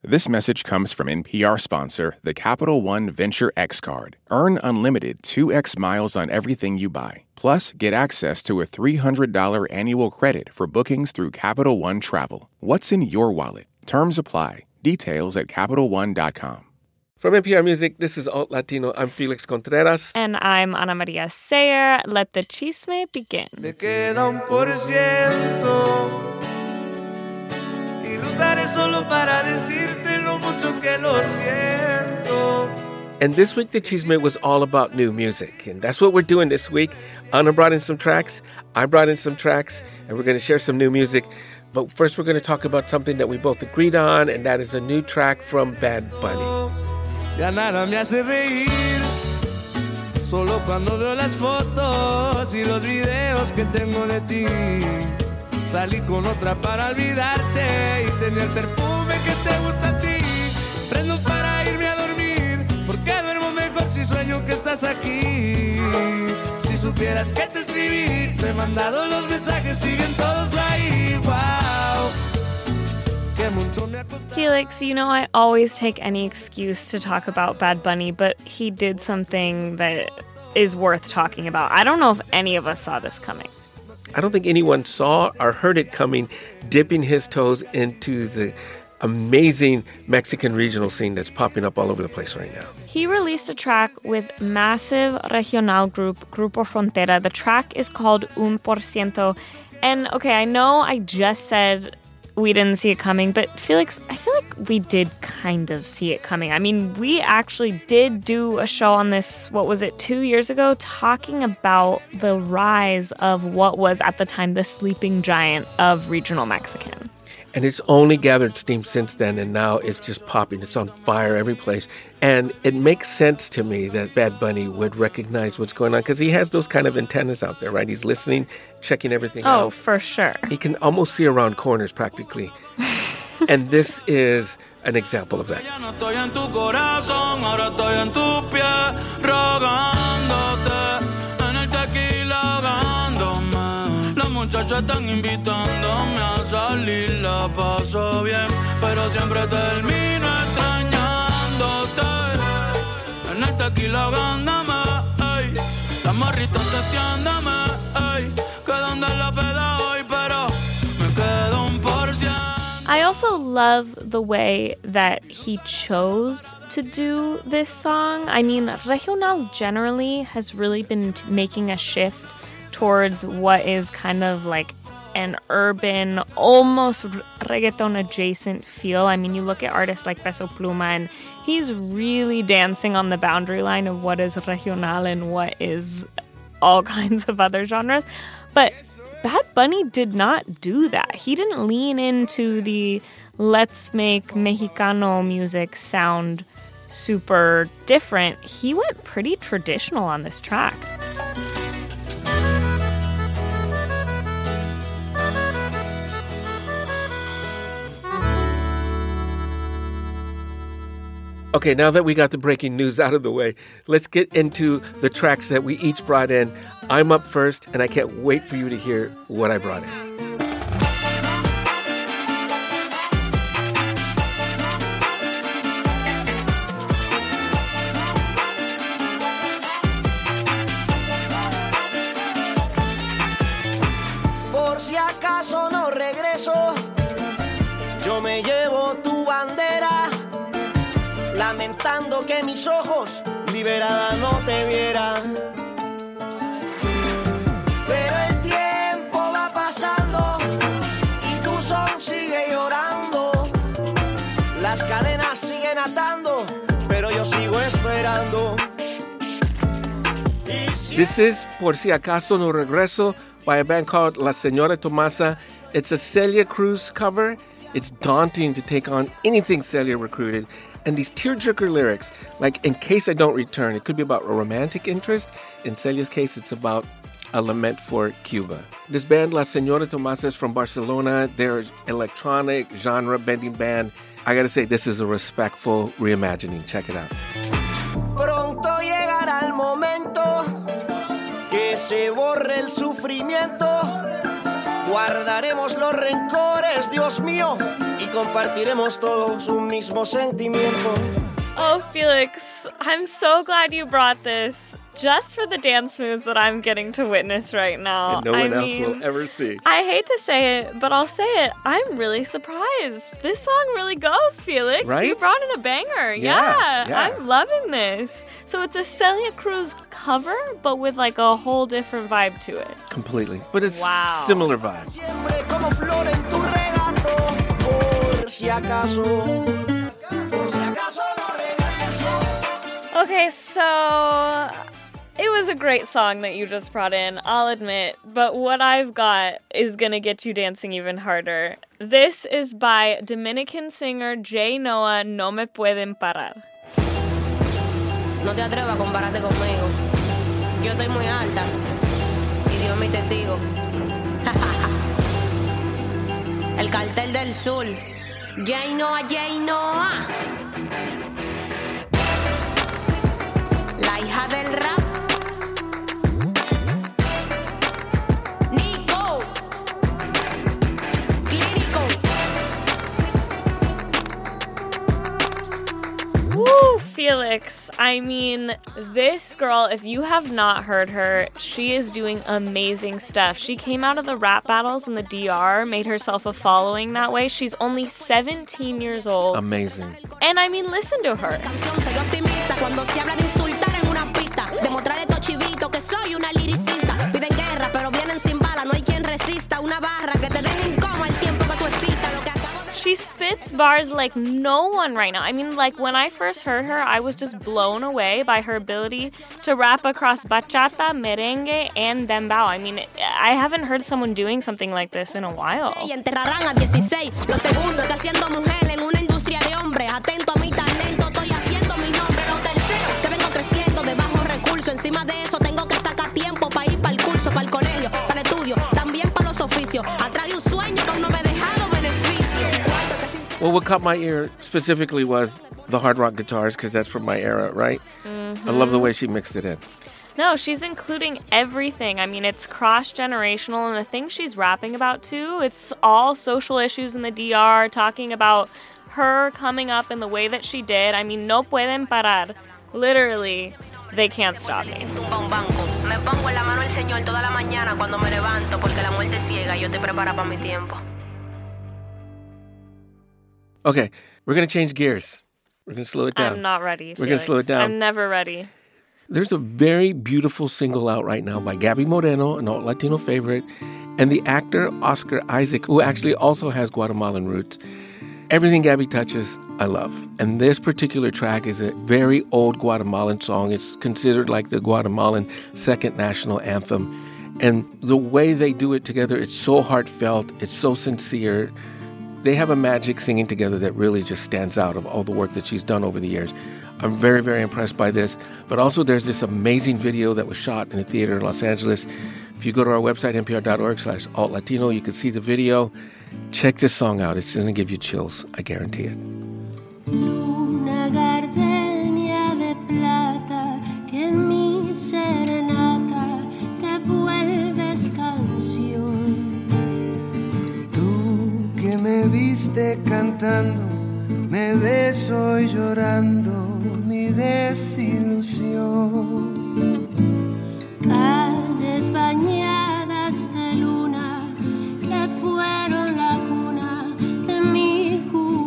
This message comes from NPR sponsor, the Capital One Venture X Card. Earn unlimited 2x miles on everything you buy. Plus, get access to a $300 annual credit for bookings through Capital One Travel. What's in your wallet? Terms apply. Details at CapitalOne.com. From NPR Music, this is Alt Latino. I'm Felix Contreras. And I'm Ana Maria Sayer. Let the chisme begin. Me queda 1%. Y lo usaré solo para decirte lo mucho que lo siento. And this week, the Chisme was all about new music. And that's what we're doing this week. Ana brought in some tracks. I brought in some tracks. And we're going to share some new music. But first, we're going to talk about something that we both agreed on. And that is a new track from Bad Bunny. Ya nada me hace reír. Solo cuando veo las fotos y los videos que tengo de ti. Salí con otra para olvidarte y tenía el perfume que te gusta a ti. Prendo para irme a dormir, porque duermo mejor si sueño que estás aquí. Si supieras que te escribí, te he mandado los mensajes, siguen todos ahí. Wow. Que mucho me ha costado. Felix, you know I always take any excuse to talk about Bad Bunny, but he did something that is worth talking about. I don't know if any of us saw this coming. I don't think anyone saw or heard it coming, dipping his toes into the amazing Mexican regional scene that's popping up all over the place right now. He released a track with massive regional group, Grupo Frontera. The track is called 1%. And okay, I know I just said we didn't see it coming, but Felix, I feel like we did kind of see it coming. I mean, we actually did do a show on this, 2 years ago, talking about the rise of what was at the time the sleeping giant of regional Mexican. And it's only gathered steam since then, and now it's just popping. It's on fire every place. And it makes sense to me that Bad Bunny would recognize what's going on, because he has those kind of antennas out there, right? He's listening, checking everything out. Oh, for sure. He can almost see around corners practically. And this is an example of that. Muchachos están invitándome a salir, la paso bien, pero siempre termino extrañándote. En el tequila ahogándome, ey, la morrita testeándome, ey, que donde la peda hoy, pero me quedo 1%. I also love the way that he chose to do this song. I mean, regional generally has really been making a shift towards what is kind of like an urban, almost reggaeton adjacent feel. I mean, you look at artists like Peso Pluma, and he's really dancing on the boundary line of what is regional and what is all kinds of other genres. But Bad Bunny did not do that. He didn't lean into the let's make Mexicano music sound super different. He went pretty traditional on this track. Okay, now that we got the breaking news out of the way, let's get into the tracks that we each brought in. I'm up first, and I can't wait for you to hear what I brought in. Por si acaso no regreso, yo me llevo tu bandera, lamentando que mis ojos liberada no te vieran. Pero el tiempo va pasando y tu son sigue llorando. Las cadenas siguen atando, pero yo sigo esperando. This is Por Si Acaso No Regreso by a band called La Señora Tomasa. It's a Celia Cruz cover. It's daunting to take on anything Celia recruited. And these tearjerker lyrics, like In Case I Don't Return, it could be about a romantic interest. In Celia's case, it's about a lament for Cuba. This band, La Señora Tomasa, is from Barcelona. They're electronic, genre-bending band. I gotta say, this is a respectful reimagining. Check it out. Pronto llegará el momento que se borre el sufrimiento. Guardaremos los rencores, Dios mío, y compartiremos todos un mismo sentimiento. Oh, Felix, I'm so glad you brought this just for the dance moves that I'm getting to witness right now. And no one else will ever see. I hate to say it, but I'll say it. I'm really surprised. This song really goes, Felix. Right? You brought in a banger. Yeah. I'm loving this. So it's a Celia Cruz cover, but with like a whole different vibe to it. Completely. But it's Wow. similar vibe. Siempre como flor en tu regazo, por si acaso no regreso. Okay, so it was a great song that you just brought in, I'll admit, but what I've got is gonna get you dancing even harder. This is by Dominican singer Jay Noah, No Me Pueden Parar. No te atrevas a compararte conmigo. Yo estoy muy alta y Dios mi testigo. El cartel del sur. Jay Noah, Jay Noah. La hija del rap. Nico. Clínico. Woo, Felix. I mean, this girl, if you have not heard her, she is doing amazing stuff. She came out of the rap battles in the DR, made herself a following that way. She's only 17 years old. Amazing. And I mean, listen to her. Canción, soy optimista cuando se habla de insultar en una pista. Demostrar estos chivitos que soy una liricista. Piden guerra, pero vienen sin bala. No hay quien resista una barra que te dejen como el tiempo que tú existas. Lo que acabo de... She spits bars like no one right now. I mean, like, when I first heard her, I was just blown away by her ability to rap across bachata, merengue, and dembow. I mean, I haven't heard someone doing something like this in a while. Y enterrarán a 16. Lo segundo es que haciendo mujer en una industria de hombres. Atento a mi talento, estoy haciendo mi nombre. Lo tercero, que vengo creciendo de bajos recursos. Encima de eso tengo que sacar tiempo para ir para el curso, para el colegio, para el estudio, también para los oficios. Atrás de un sueño que aún no me he dejado beneficio. Well, what caught my ear specifically was the hard rock guitars, because that's from my era, right? I love the way she mixed it in. No, she's including everything. I mean, it's cross-generational, and the things she's rapping about, too, it's all social issues in the DR, talking about her coming up in the way that she did. I mean, no pueden parar. Literally, they can't stop me. Tumba un banco. Me pongo en la mano el Señor toda la mañana cuando me levanto, porque la muerte es ciega y yo te preparo para mi tiempo. Okay, we're going to change gears. We're going to slow it down. I'm not ready, We're going to slow it down. I'm never ready. There's a very beautiful single out right now by Gabby Moreno, an alt Latino favorite, and the actor Oscar Isaac, who actually also has Guatemalan roots. Everything Gabby touches, I love. And this particular track is a very old Guatemalan song. It's considered like the Guatemalan second national anthem. And the way they do it together, it's so heartfelt, it's so sincere. They have a magic singing together that really just stands out of all the work that she's done over the years. I'm very, very impressed by this. But also there's this amazing video that was shot in a theater in Los Angeles. If you go to our website, npr.org/altlatino, you can see the video. Check this song out. It's going to give you chills. I guarantee it. Luna gardenia de plata, que en mi serenata te vuelves canción. Tú que me viste cantando, me ves hoy llorando mi desilusión. Calles bañadas de luna que fueron la cuna de mi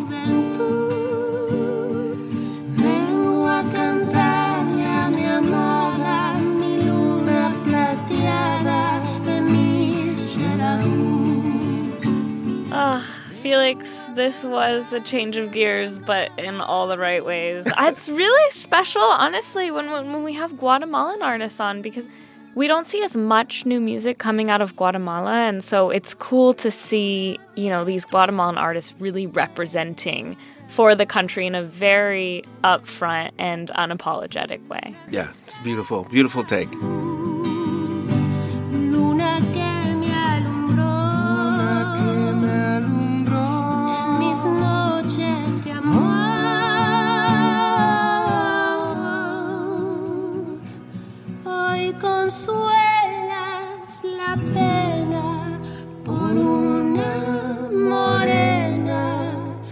juventud. Vengo a cantarle a mi amada, mi luna plateada de mi ciudad. Felix, this was a change of gears, but in all the right ways. It's really special, honestly, when we have Guatemalan artists on, because we don't see as much new music coming out of Guatemala, and so it's cool to see, you know, these Guatemalan artists really representing for the country in a very upfront and unapologetic way. Yeah, it's beautiful. Beautiful take. Luna que me alumbró, en mis noches de amor. Hoy consuelas la pena por una morena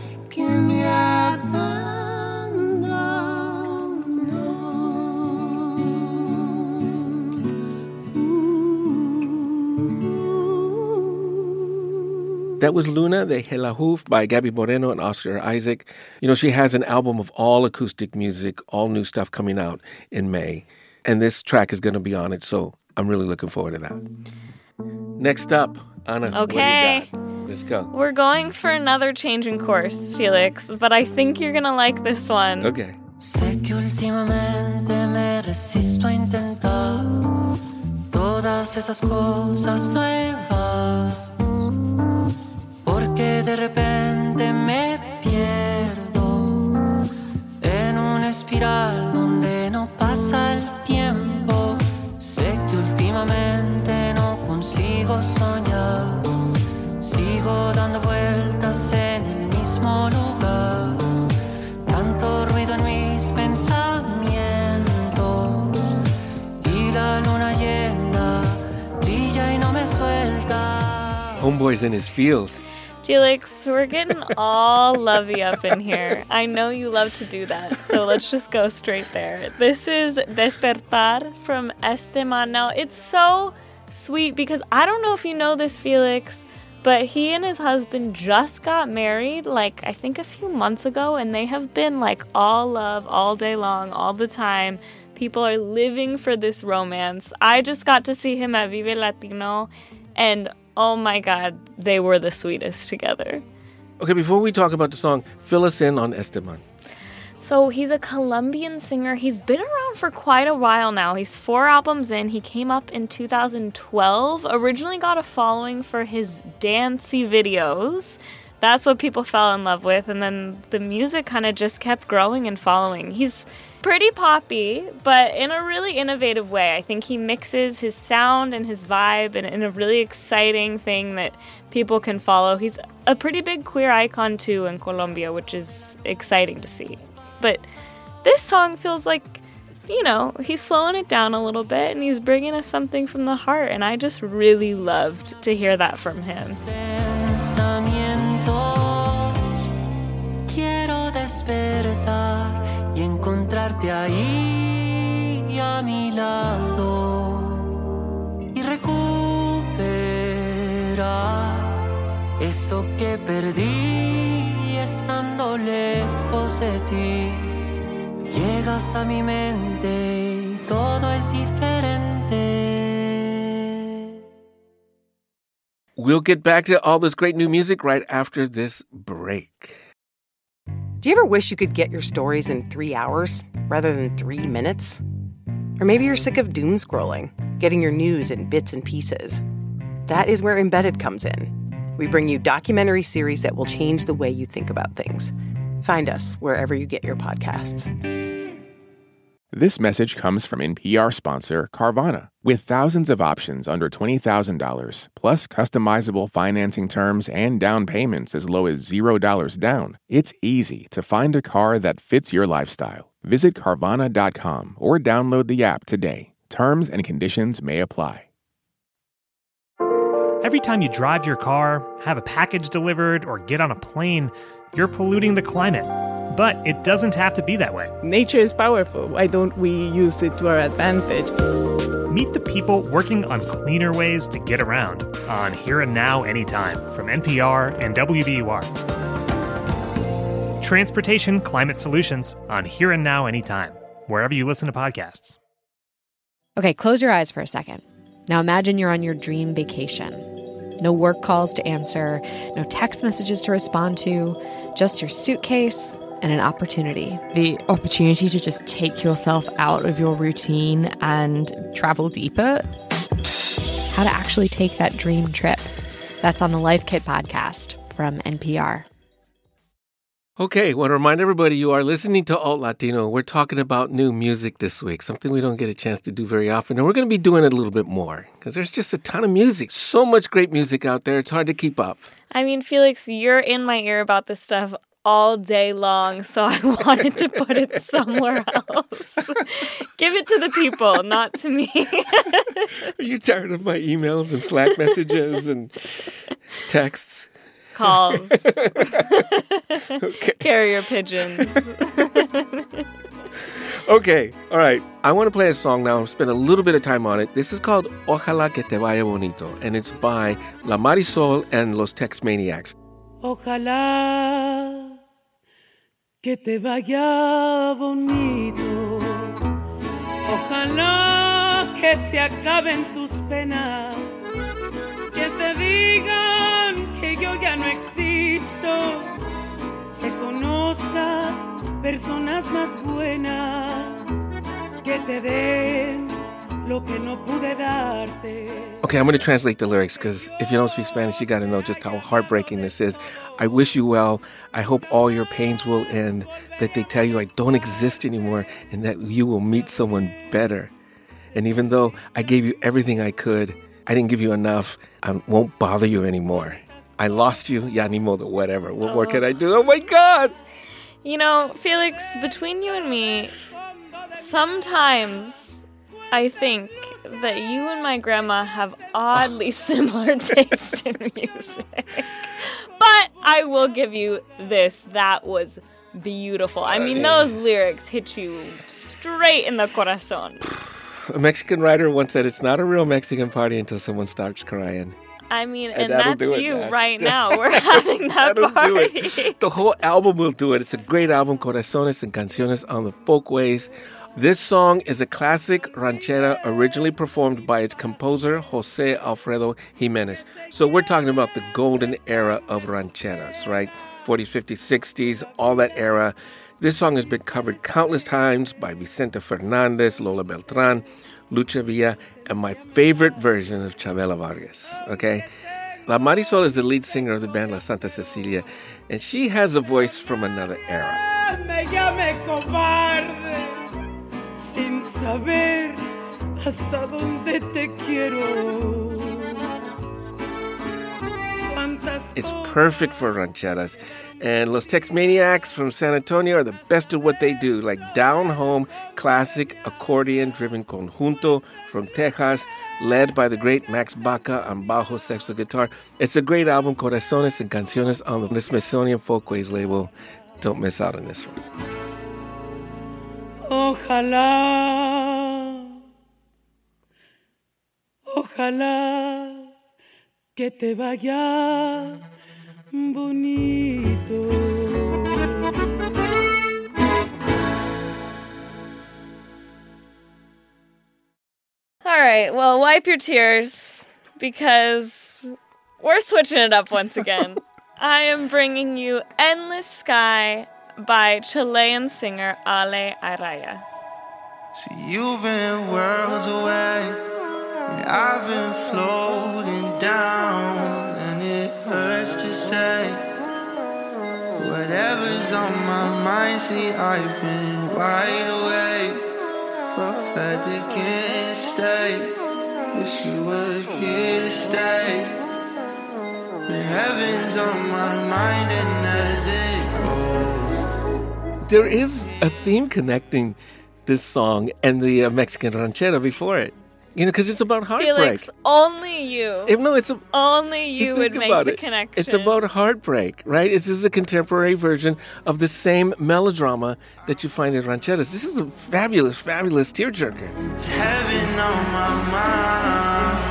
That was Luna de Hela Hoof by Gabby Moreno and Oscar Isaac. You know, she has an album of all acoustic music, all new stuff coming out in May. And this track is going to be on it, so I'm really looking forward to that. Next up, Ana, Okay. what do you got? Let's go. We're going for another change in course, Felix, but I think you're going to like this one. Okay. Sé que últimamente me resisto a intentar todas esas cosas nuevas, porque de repente me pierdo en una espiral donde no pasa el tiempo. Sé que últimamente no consigo soñar, sigo dando vueltas en el mismo lugar, tanto ruido en mis pensamientos y la luna llena brilla y no me suelta. Homeboy's in his feels. Felix, we're getting all lovey up in here. I know you love to do that, so let's just go straight there. This is Despertar from Esteman. Now, it's so sweet because I don't know if you know this, Felix, but he and his husband just got married, like, I think a few months ago, and they have been, like, all love all day long, all the time. People are living for this romance. I just got to see him at Vive Latino, and oh my God, they were the sweetest together. Okay, before we talk about the song, fill us in on Esteman. So he's a Colombian singer. He's been around for quite a while now. He's 4 albums in. He came up in 2012. Originally got a following for his dancey videos. That's what people fell in love with. And then the music kind of just kept growing and following. He's pretty poppy, but in a really innovative way. I think he mixes his sound and his vibe in a really exciting thing that people can follow. He's a pretty big queer icon too in Colombia, which is exciting to see. But this song feels like, you know, he's slowing it down a little bit and he's bringing us something from the heart. And I just really loved to hear that from him. Quiero despertar y encontrarte ahí a mi lado y recuperar eso que perdí estando lejos de ti. Llegas a mi mente y todo es diferente. We'll get back to all this great new music right after this break. Do you ever wish you could get your stories in 3 hours rather than 3 minutes? Or maybe you're sick of doom scrolling, getting your news in bits and pieces. That is where Embedded comes in. We bring you documentary series that will change the way you think about things. Find us wherever you get your podcasts. This message comes from NPR sponsor Carvana. With thousands of options under $20,000, plus customizable financing terms and down payments as low as $0 down, it's easy to find a car that fits your lifestyle. Visit Carvana.com or download the app today. Terms and conditions may apply. Every time you drive your car, have a package delivered, or get on a plane, you're polluting the climate. But it doesn't have to be that way. Nature is powerful. Why don't we use it to our advantage? Meet the people working on cleaner ways to get around on Here and Now Anytime from NPR and WBUR. Transportation Climate Solutions on Here and Now Anytime, wherever you listen to podcasts. Okay, close your eyes for a second. Now imagine you're on your dream vacation. No work calls to answer, no text messages to respond to, just your suitcase and an opportunity. The opportunity to just take yourself out of your routine and travel deeper. How to actually take that dream trip. That's on the Life Kit podcast from NPR. Okay, I want to remind everybody you are listening to Alt Latino. We're talking about new music this week, something we don't get a chance to do very often. And we're going to be doing it a little bit more because there's just a ton of music. So much great music out there. It's hard to keep up. I mean, Felix, you're in my ear about this stuff all day long, so I wanted to put it somewhere else. Give it to the people, not to me. Are you tired of my emails and Slack messages and texts? Calls. Okay. Carrier pigeons. Okay, all right. I want to play a song now. Spend a little bit of time on it. This is called Ojalá que te vaya bonito, and it's by La Marisol and Los Tex Maniacs. Ojalá que te vaya bonito. Ojalá que se acaben tus penas. Que te digan que yo ya no existo. Que conozcas personas más buenas que te den lo que no pude darte. Okay, I'm going to translate the lyrics because if you don't speak Spanish, you got to know just how heartbreaking this is. I wish you well. I hope all your pains will end, that they tell you I don't exist anymore, and that you will meet someone better. And even though I gave you everything I could, I didn't give you enough. I won't bother you anymore. I lost you, ya ni modo, whatever. What more can I do? Oh my God! You know, Felix, between you and me, sometimes I think that you and my grandma have oddly similar taste in music. But I will give you this. That was beautiful. I mean, those lyrics hit you straight in the corazon. A Mexican writer once said, it's not a real Mexican party until someone starts crying. I mean, and that's you right now. We're having that That'll party. do it. The whole album will do it. It's a great album, Corazones and Canciones on the Folkways. This song is a classic ranchera originally performed by its composer, Jose Alfredo Jimenez. So we're talking about the golden era of rancheras, right? 40s, 50s, 60s, all that era. This song has been covered countless times by Vicente Fernandez, Lola Beltran, Lucha Villa, and my favorite version of Chabela Vargas, okay? La Marisol is the lead singer of the band La Santa Cecilia, and she has a voice from another era. Me llame cobarde, sin saber hasta dónde te quiero. It's perfect for rancheras. And Los Tex Maniacs from San Antonio are the best at what they do, like down-home, classic, accordion-driven conjunto from Texas, led by the great Max Baca on bajo sexto guitar. It's a great album, Corazones and Canciones, on the Smithsonian Folkways label. Don't miss out on this one. Ojalá que te vaya bonito. All right, well, wipe your tears because we're switching it up once again. I am bringing you Endless Sky by Chilean singer Ale Araya. See, you've been worlds away, and I've been floating down, and it hurts to say whatever's on my mind. See, I've been wide awake, prophetic in a state. Wish you were here to stay. The heavens on my mind, and as it goes, there is a theme connecting this song and the Mexican ranchera before it. You know, because it's about heartbreak. Felix, only you. Only you would make the connection. It's about heartbreak, right? This is a contemporary version of the same melodrama that you find in rancheras. This is a fabulous, fabulous tearjerker. it's heaven on my mind.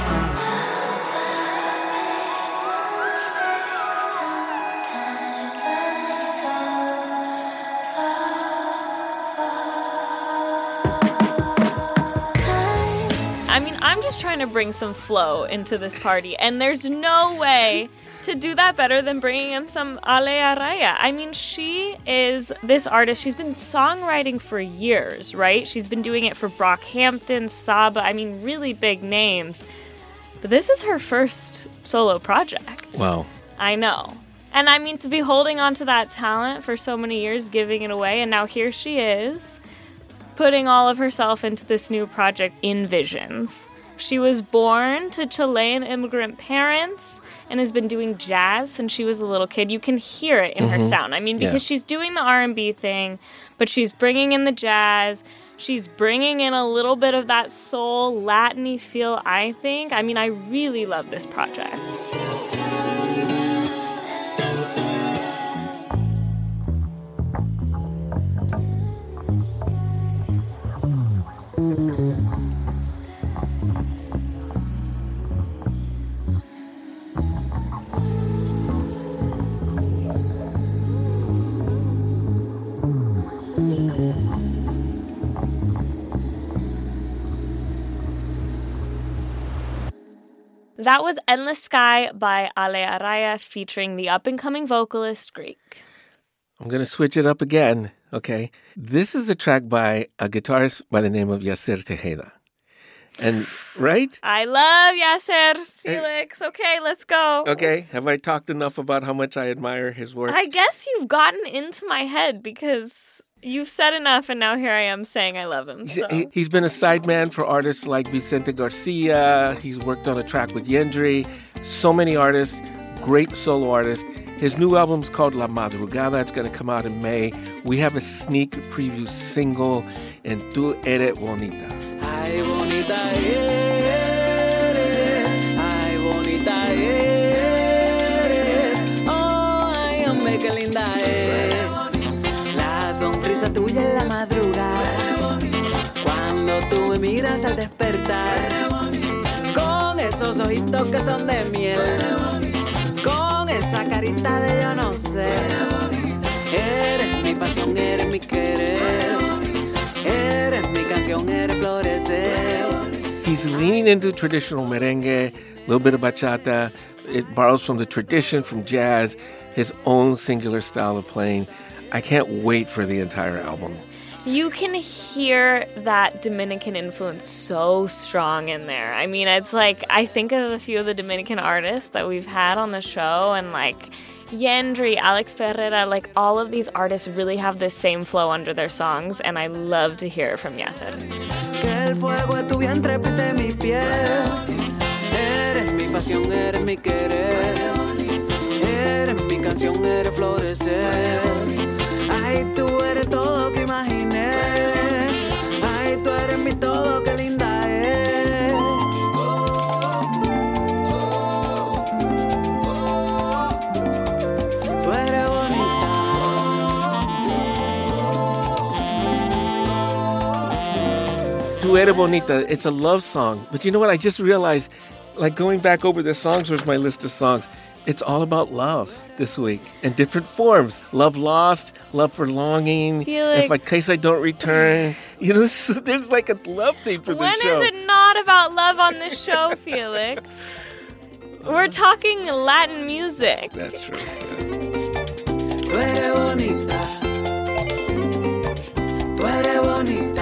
I mean, I'm just trying to bring some flow into this party, and there's no way to do that better than bringing him some Ale Araya. I mean, she is this artist. She's been songwriting for years, right? She's been doing it for Brockhampton, Saba. I mean, really big names. But this is her first solo project. Wow. I know. And I mean, to be holding on to that talent for so many years, giving it away, and now here she is, putting all of herself into this new project, Envisions. She was born to Chilean immigrant parents and has been doing jazz since she was a little kid. You can hear it in her sound. I mean, because she's doing the R&B thing, but she's bringing in the jazz. She's bringing in a little bit of that soul, Latin-y feel, I think. I mean, I really love this project. That was Endless Sky by Ale Araya featuring the up-and-coming vocalist Greek. I'm going to switch it up again, okay? This is a track by a guitarist by the name of Yacer Tejeda. And, right? I love Yacer, Felix. Okay, let's go. Okay, have I talked enough about how much I admire his work? I guess you've gotten into my head because you've said enough, and now here I am saying I love him. So. He's been a sideman for artists like Vicente Garcia. He's worked on a track with Yendri. So many artists, great solo artist. His new album's called La Madrugada. It's going to come out in May. We have a sneak preview single, and Tu Eres Bonita. Ay, bonita eres, ay, bonita eres, oh, ay, hombre, qué linda es, la sonrisa tuya en la madrugada, cuando tú me miras al despertar, con esos ojitos que son de miel, con esa carita de yo no sé, eres mi pasión, eres mi querer. He's leaning into traditional merengue, a little bit of bachata. It borrows from the tradition, from jazz, his own singular style of playing. I can't wait for the entire album. You can hear that Dominican influence so strong in there. I mean, it's like, I think of a few of the Dominican artists that we've had on the show, and like Yendri, Alex Ferreira, like all of these artists really have this same flow under their songs, and I love to hear it from Yacer. Que el fuego de tu vientre pinte mi piel. Eres mi pasión, eres mi querer. Eres mi canción, eres florecer. Ay, tú eres todo que imaginé. Ay, tú eres mi todo, qué linda es. Tú eres bonita. Tu Eres Bonita, it's a love song. But you know what? I just realized, like going back over the songs was my list of songs. It's all about love this week in different forms. Love lost, love for longing, Felix. if in case I don't return. You know, so there's like a love theme for this show. When is it not about love on this show, Felix? We're talking Latin music. That's true. Tú eres bonita. Tú eres bonita.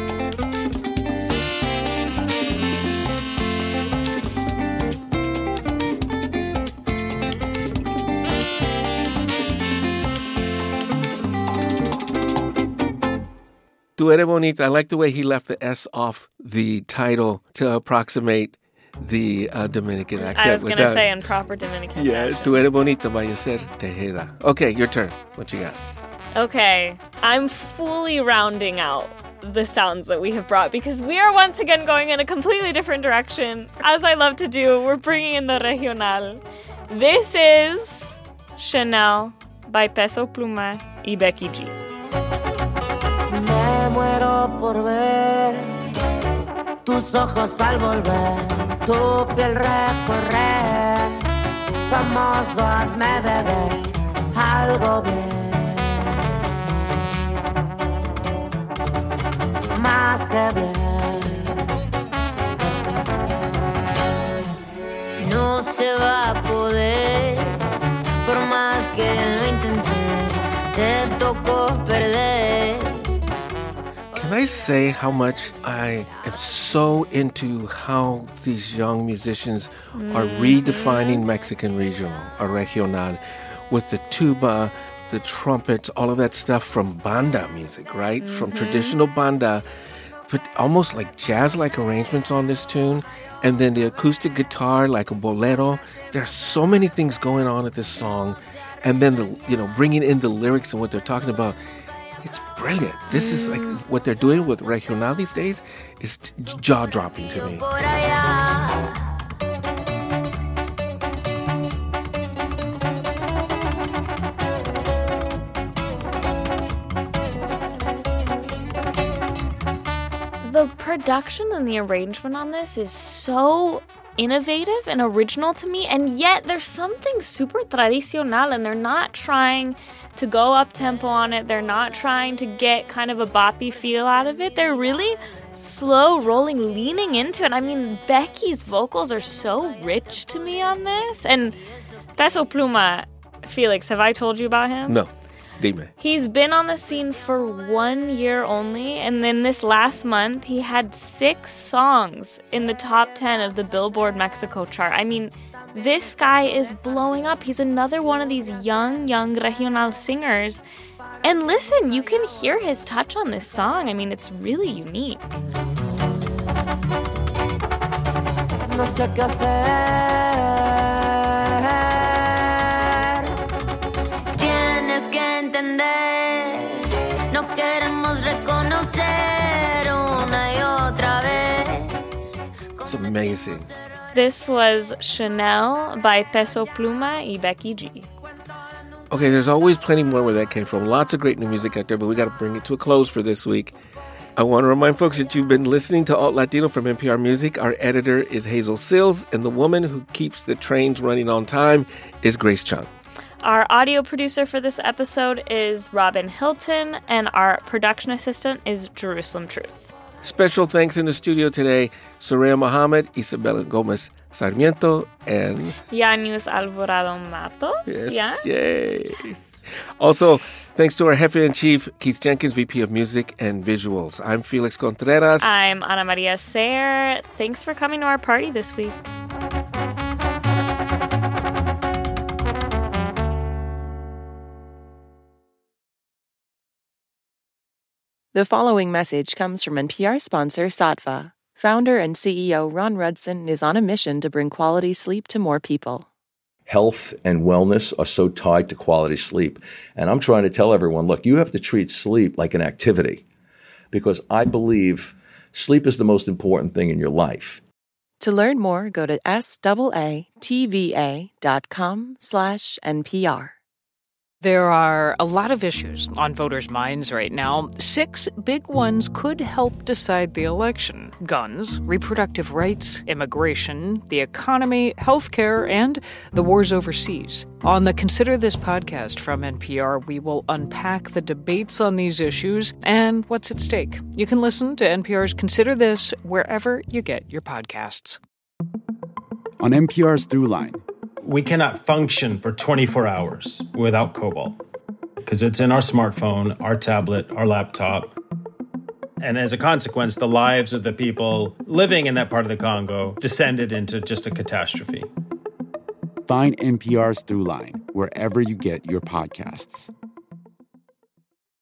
Tu Eres Bonita. I like the way he left the S off the title to approximate the Dominican accent. I was going to say in proper Dominican fashion. Tu Eres Bonita by Yacer Tejeda. Okay, your turn. What you got? Okay, I'm fully rounding out the sounds that we have brought because we are once again going in a completely different direction. As I love to do, we're bringing in the regional. This is Chanel by Peso Pluma y Becky G. Me muero por ver tus ojos al volver, tu piel recorrer. Famoso, hazme beber algo bien, más que bien. No se va a poder, por más que lo intenté, te tocó perder. Can I say how much I am so into how these young musicians are redefining Mexican regional or regional with the tuba, the trumpets, all of that stuff from banda music, right? From traditional banda, but almost like jazz-like arrangements on this tune. And then the acoustic guitar, like a bolero. There's so many things going on at this song. And then bringing in the lyrics and what they're talking about. It's brilliant. This is like what they're doing with regional these days is jaw-dropping to me. The production and the arrangement on this is so innovative and original to me, and yet there's something super tradicional, and they're not trying to go up tempo on it. They're not trying to get kind of a boppy feel out of it. They're really slow rolling, leaning into it. I mean, Becky's vocals are so rich to me on this. And Peso Pluma, Felix, have I told you about him? No. Dime. He's been on the scene for 1 year only, and then this last month, he had 6 songs in the top 10 of the Billboard Mexico chart. I mean, this guy is blowing up. He's another one of these young regional singers. And listen, you can hear his touch on this song. I mean, it's really unique. No sé qué hacer. Tienes que entender, no queremos reconocer una y otra vez. It's amazing. This was Chanel by Peso Pluma y Becky G. Okay, there's always plenty more where that came from. Lots of great new music out there, but we got to bring it to a close for this week. I want to remind folks that you've been listening to Alt Latino from NPR Music. Our editor is Hazel Sills, and the woman who keeps the trains running on time is Grace Chung. Our audio producer for this episode is Robin Hilton, and our production assistant is Jerusalem Truth. Special thanks in the studio today, Soraya Mohammed, Isabella Gomez Sarmiento, and Yanius Alvarado Matos. Yes, Yeah? Yay. Yes. Also, thanks to our Jefe-in-Chief, Keith Jenkins, VP of Music and Visuals. I'm Felix Contreras. I'm Ana Maria Sayer. Thanks for coming to our party this week. The following message comes from NPR sponsor Saatva. Founder and CEO Ron Rudson is on a mission to bring quality sleep to more people. Health and wellness are so tied to quality sleep. And I'm trying to tell everyone, look, you have to treat sleep like an activity because I believe sleep is the most important thing in your life. To learn more, go to SAATVA.com/NPR. There are a lot of issues on voters' minds right now. 6 big ones could help decide the election: guns, reproductive rights, immigration, the economy, healthcare, and the wars overseas. On the Consider This podcast from NPR, we will unpack the debates on these issues and what's at stake. You can listen to NPR's Consider This wherever you get your podcasts. On NPR's Throughline, we cannot function for 24 hours without cobalt because it's in our smartphone, our tablet, our laptop. And as a consequence, the lives of the people living in that part of the Congo descended into just a catastrophe. Find NPR's Throughline wherever you get your podcasts.